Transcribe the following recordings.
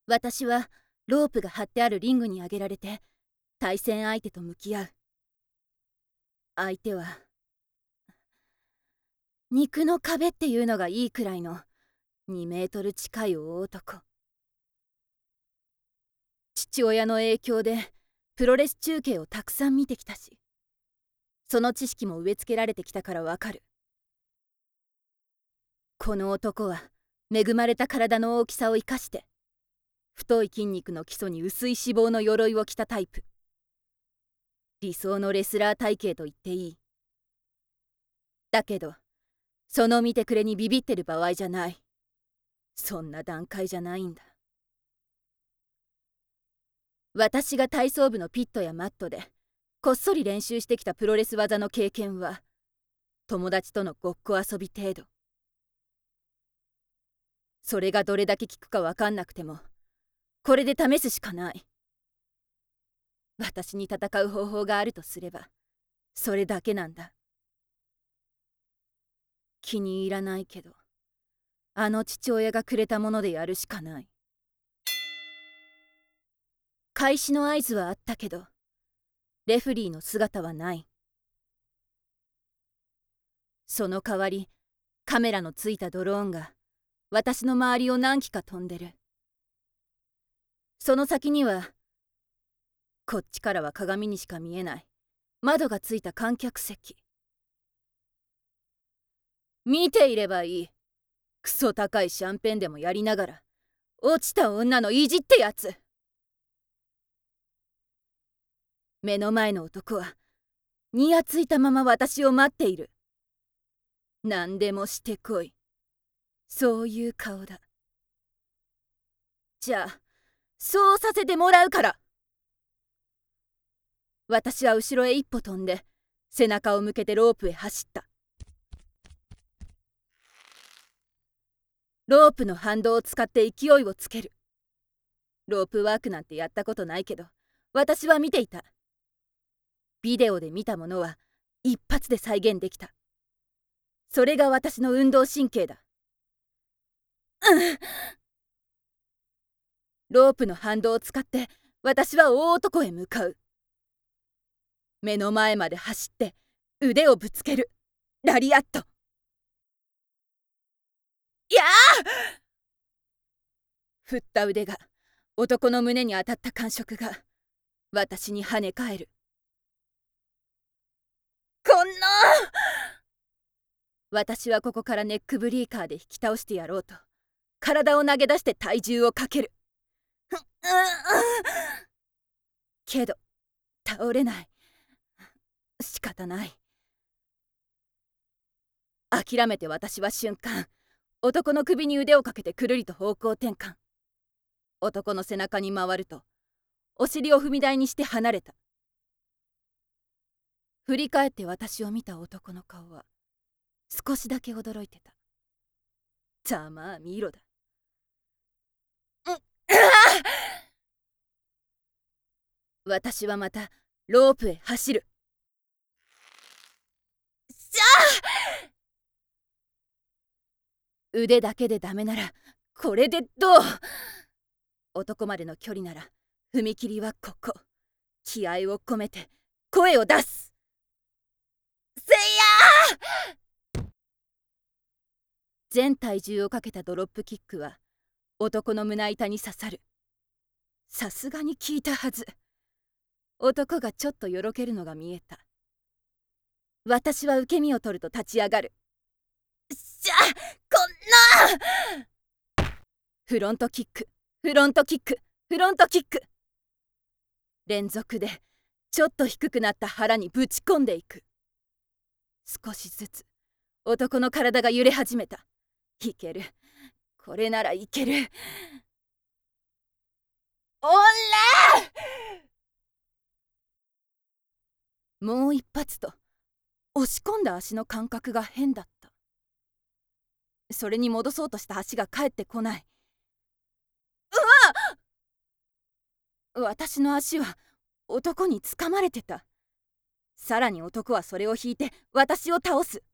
私はロープが張ってあるリングに上げられて対戦相手と向き合う。相手は肉の壁っていうのがいいくらいの2メートル近い大男。父親の影響でプロレス中継をたくさん見てきたし、その知識も植え付けられてきたからわかる。この男は恵まれた体の大きさを生かして太い筋肉の基礎に薄い脂肪の鎧を着たタイプ。理想のレスラー体型と言っていい。だけどその見てくれにビビってる場合じゃない。そんな段階じゃないんだ。私が体操部のピットやマットでこっそり練習してきたプロレス技の経験は友達とのごっこ遊び程度。それがどれだけ効くか分かんなくてもこれで試すしかない。私に戦う方法があるとすればそれだけなんだ。気に入らないけどあの父親がくれたものでやるしかない。開始の合図はあったけどレフリーの姿はない。その代わりカメラのついたドローンが私の周りを何機か飛んでる。その先にはこっちからは鏡にしか見えない窓がついた観客席。見ていればいい。クソ高いシャンペンでもやりながら落ちた女の意地ってやつ。目の前の男はにやついたまま私を待っている。何でもしてこい、そういう顔だ。じゃあそうさせてもらうから。私は後ろへ一歩飛んで背中を向けてロープへ走った。ロープの反動を使って勢いをつける。ロープワークなんてやったことないけど私は見ていた。ビデオで見たものは一発で再現できた。それが私の運動神経だ。ロープの反動を使って私は大男へ向かう。目の前まで走って腕をぶつける。ラリアット。やあ！振った腕が男の胸に当たった感触が私に跳ね返る。こんな！私はここからネックブリーカーで引き倒してやろうと体を投げ出して体重をかける。けど倒れない。仕方ない。諦めて私は瞬間男の首に腕をかけてくるりと方向転換。男の背中に回るとお尻を踏み台にして離れた。振り返って私を見た男の顔は少しだけ驚いてた。ざまあ見ろだ。私はまたロープへ走る。しゃあ！腕だけでダメならこれでどう？男までの距離なら踏切はここ。気合を込めて声を出す。せいやー！全体重をかけたドロップキックは男の胸板に刺さる。さすがに効いたはず。男がちょっとよろけるのが見えた。私は受け身を取ると立ち上がる。しゃ！こんな！フロントキック、フロントキック、フロントキック。連続でちょっと低くなった腹にぶち込んでいく。少しずつ男の体が揺れ始めた。いける。これならいける。おら！もう一発と押し込んだ足の感覚が変だった。それに戻そうとした足が返ってこない。うわ！私の足は男に掴まれてた。さらに男はそれを引いて私を倒す。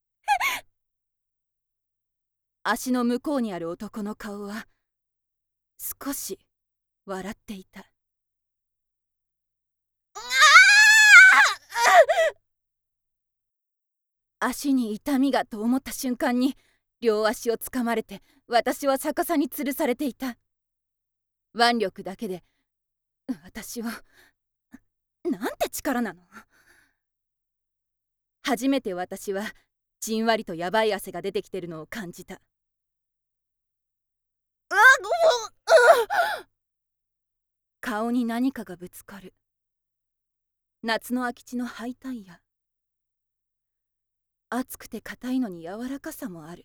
足の向こうにある男の顔は少し笑っていた。足に痛みがと思った瞬間に両足をつかまれて私は逆さに吊るされていた。腕力だけで私はなんて力なの。初めて私はじんわりとやばい汗が出てきてるのを感じた。顔に何かがぶつかる。夏の空き地のハイタイヤ。熱くて硬いのに柔らかさもある。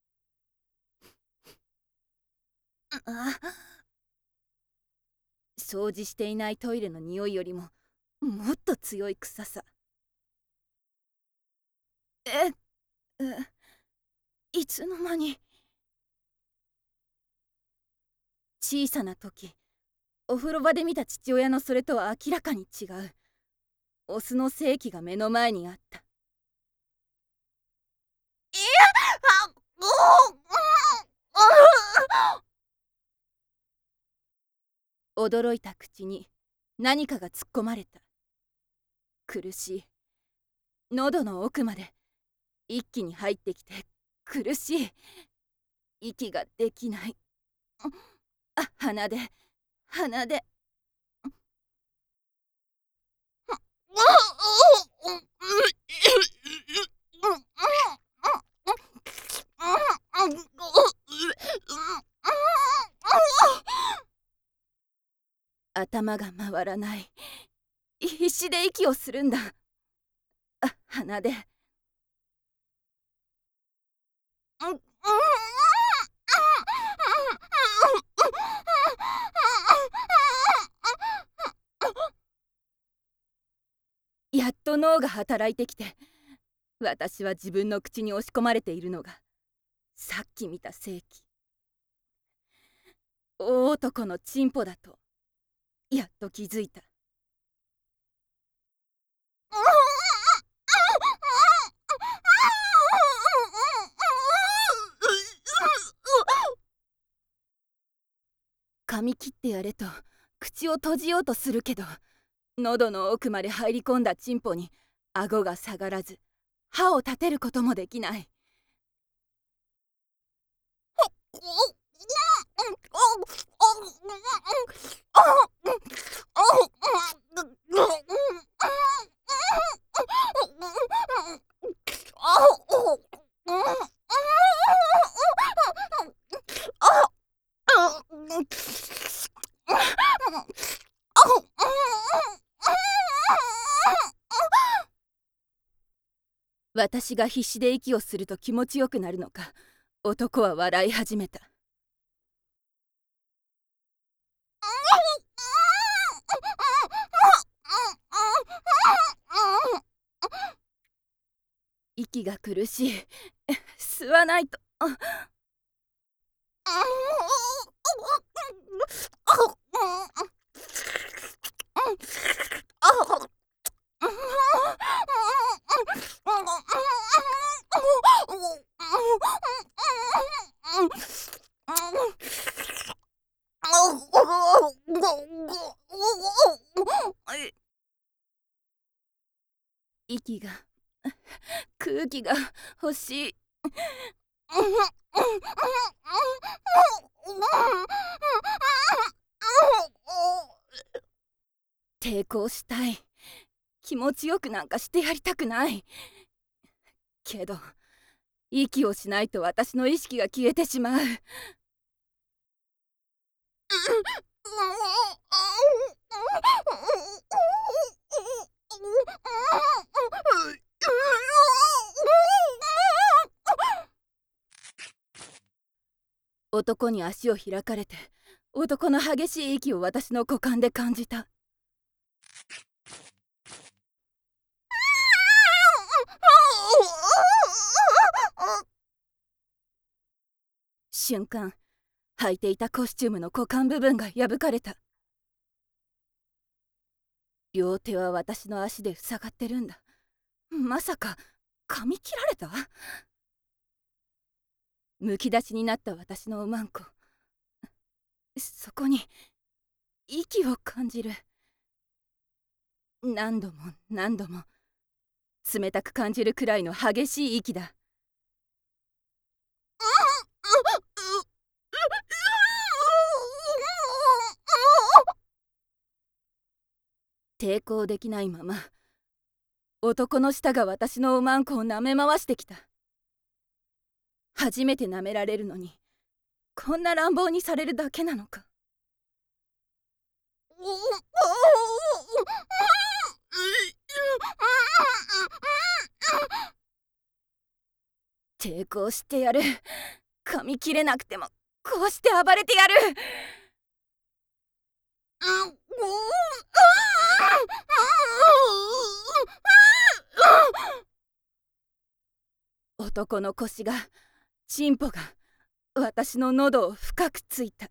掃除していないトイレの匂いよりももっと強い臭さ。いつの間に。小さな時お風呂場で見た父親のそれとは明らかに違うオスの性器が目の前にあった。驚いた口に何かが突っ込まれた。苦しい。喉の奥まで一気に入ってきて苦しい。息ができない。鼻で頭が回らない。必死で息をするんだ。鼻でやっと脳が働いてきて、私は自分の口に押し込まれているのがさっき見た性器、大男のチンポだとやっと気づいた。髪切ってやれと口を閉じようとするけど、喉の奥まで入り込んだチンポに顎が下がらず歯を立てることもできない。私が必死で息をすると気持ちよくなるのか、男は笑い始めた。息が苦しい。吸わないと。息が空気が欲しい。抵抗したい。気持ちよくなんかしてやりたくない。けど息をしないと私の意識が消えてしまう。男に足を開かれて、男の激しい息を私の股間で感じた。瞬間、履いていたコスチュームの股間部分が破かれた。両手は私の足で塞がってるんだ。まさか噛み切られた？むき出しになった私のおまんこ。 そこに息を感じる。何度も何度も冷たく感じるくらいの激しい息だ。抵抗できないまま男の舌が私のおまんこを舐め回してきた。初めて舐められるのにこんな乱暴にされるだけなのか。抵抗してやる。噛み切れなくてもこうして暴れてやる。男の腰が、チンポが私の喉を深くついた。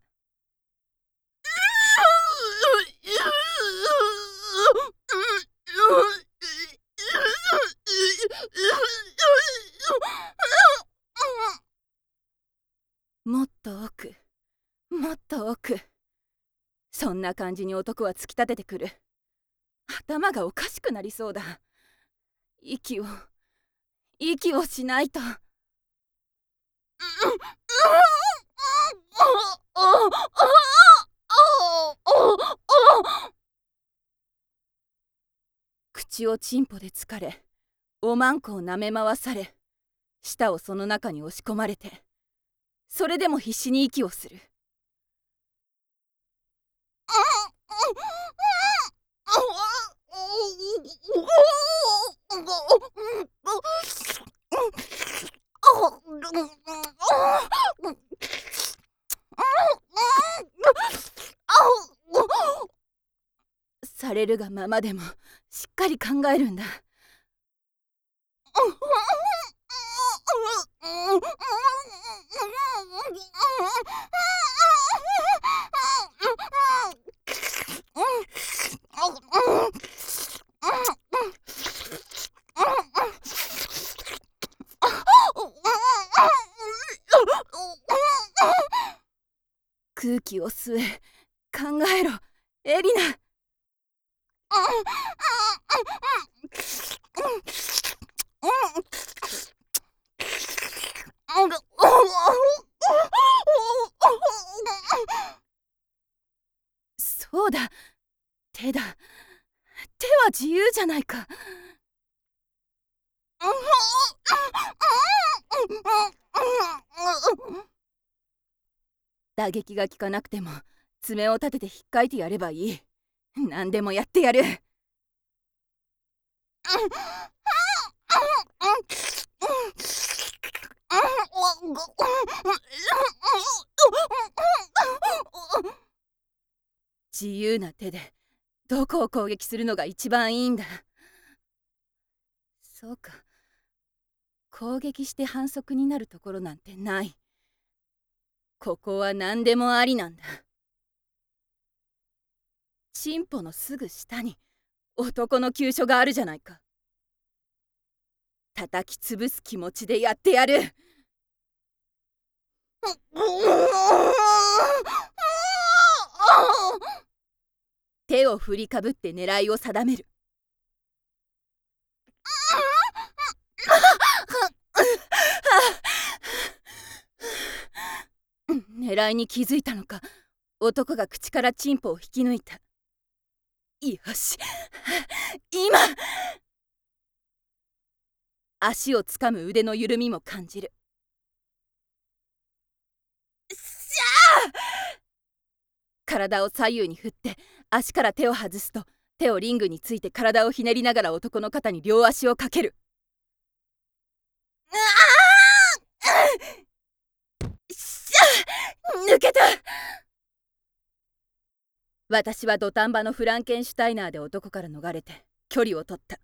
もっと奥、もっと奥。そんな感じに男は突き立ててくる。頭がおかしくなりそうだ。息をしないと。口をチンポでつかれ、おまんこを舐め回され、舌をその中に押し込まれて、それでも必死に息をする。されるがままでもしっかり考えるんだ。空気を吸え。考えろ、エリナ。そうだ、手だ。手は自由じゃないか。打撃が効かなくても爪を立てて引っかいてやればいい。何でもやってやる。自由な手でどこを攻撃するのが一番いいんだ。そうか、攻撃して反則になるところなんてない。ここは何でもありなんだ。チンポのすぐ下に男の急所があるじゃないか。叩き潰す気持ちでやってやる。手を振りかぶって狙いを定める。狙いに気づいたのか、男が口からチンポを引き抜いた。よし、今。足をつかむ腕の緩みも感じる。しゃー！体を左右に振って足から手を外すと、手をリングについて体をひねりながら男の肩に両足をかける。しゃー！抜けた。私は土壇場のフランケンシュタイナーで男から逃れて距離を取った。